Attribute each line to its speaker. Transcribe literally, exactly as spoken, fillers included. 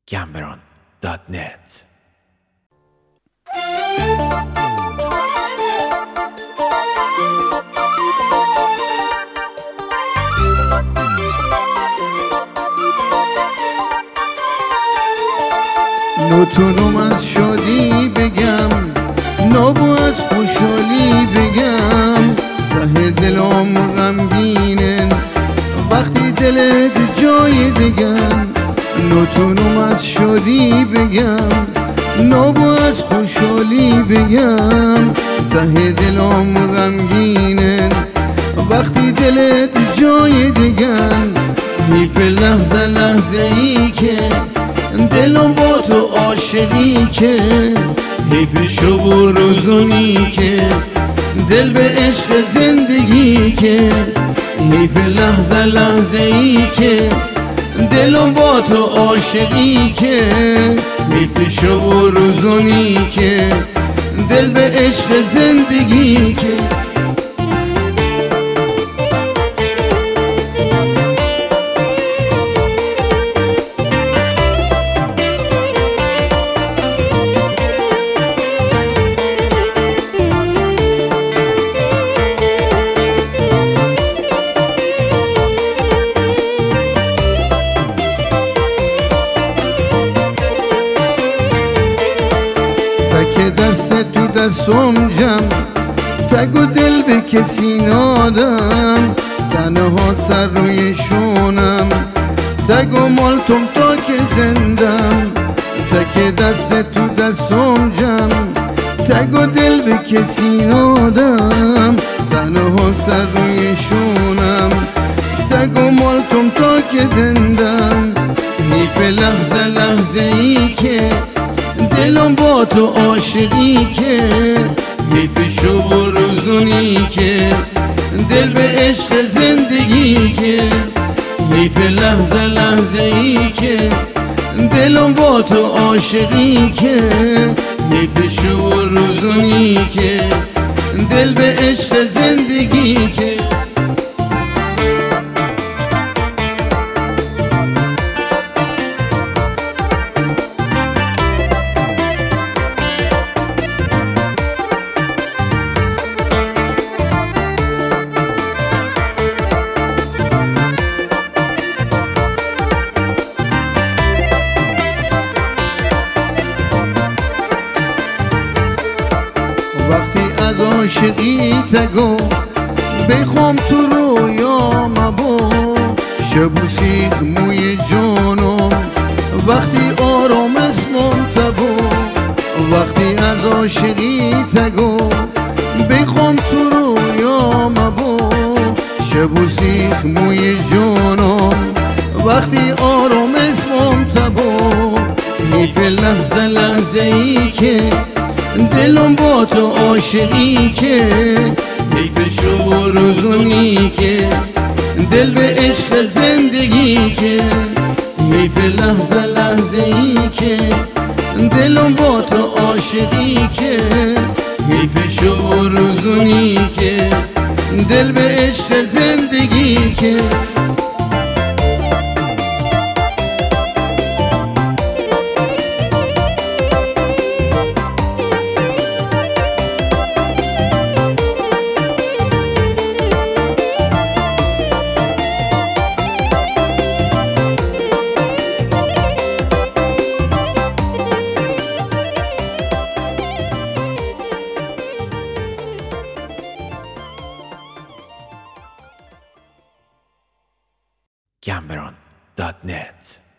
Speaker 1: گمبران دات نت.
Speaker 2: نتونم از شادی بگم، نبو از خوشحالی بگم، ته دلم غمگینه وقتی دلت جای دگم. نتونم از شادی بگم، نبو از خوشحالی بگم، ته دلم غمگینه وقتی دلت جای دگم. حیف لحظه لحظه ای که دلم با تو عاشقی که، حیف شب و روزونی که دل به عشق زندگی که، حیف لحظه لحظه ای که دلم با تو عاشقی که، حیف شب و روزونی که دل به عشق زندگی که. تک دست تو دستم جم، تگ و دل به کسی نادم، تنها سر روی شونم، تگ و مالتم تا که زندم. تک دست تو دستم جم، تگ و دل به کسی نادم، تنها سر روی شونم، تگ و مالتم تا که زندم. حیف لحظه لحظه ای که دلم با تو عاشقی که، حیف شب و روزونی که دل به عشق زندگی که، حیف لحظه لحظه ای که دلم با تو عاشقی که، حیف شب و روزونی که دل به عشق زندگی که. وقتی از عاشقی تگو بخوام تو رویا مبو، شب و سیخ موی جانم وقتی آرام اسمم تبو. وقتی از عاشقی تگو بخوام تو رویا مبو، شب و سیخ موی جانم وقتی آرام اسمم تبو. حیف لحظه لحظه ای که دلم با تو عاشقی که، حیف شب و روزونی که دل به عشق زندگی که، حیف لحظه لحظه ای که دلم با تو عاشقی که، حیف شب و روزونی که دل به عشق زندگی که.
Speaker 1: گمبران دات نت.